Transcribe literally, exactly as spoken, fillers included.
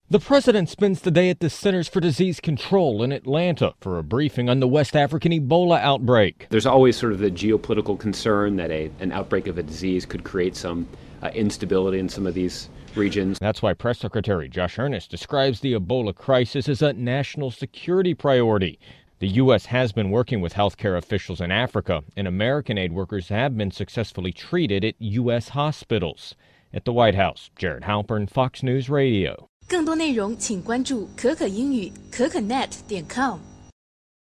The president spends the day at the Centers for Disease Control in Atlanta for a briefing on the West African Ebola outbreak. There's always sort of the geopolitical concern that a, an outbreak of a disease could create some uh, instability in some of these regions. That's why Press Secretary Josh Earnest describes the Ebola crisis as a national security priority. The U S has been working with healthcare officials in Africa, and American aid workers have been successfully treated at U S hospitals. At the White House, Jared Halpern, Fox News Radio. 更多内容请关注可可英语可可 net 点 com。